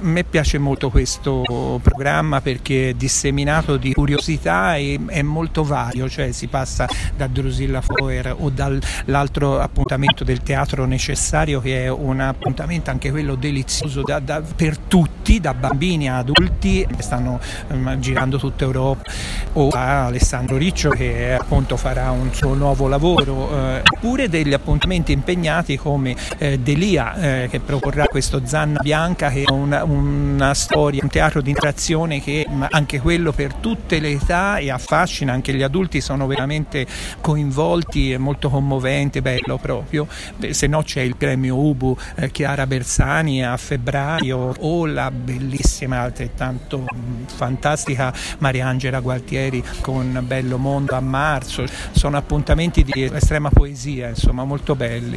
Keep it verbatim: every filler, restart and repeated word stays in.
me piace molto questo programma perché è disseminato di curiosità e è molto vario, cioè si passa da Drusilla Foer o dall'altro appuntamento del Teatro Necessario, che è un appuntamento anche quello delizioso da, da, per tutti, da bambini a adulti, stanno um, girando tutta Europa, o a Alessandro Riccio che appunto farà un suo nuovo lavoro, eh, oppure degli appuntamenti impegnati come eh, Delia eh, che proporrà questo Zanna Bianca, che è una, una storia, un teatro di interazione che anche quello per tutte le età e affascina, anche gli adulti sono veramente coinvolti, è molto commovente, bello proprio. Beh, se no c'è il premio Ubu eh, Chiara Bersani a febbraio, o la bellissima, altrettanto fantastica Mariangela Gualtieri con Bello Mondo a marzo. Sono appuntamenti di estrema poesia, insomma, molto belli.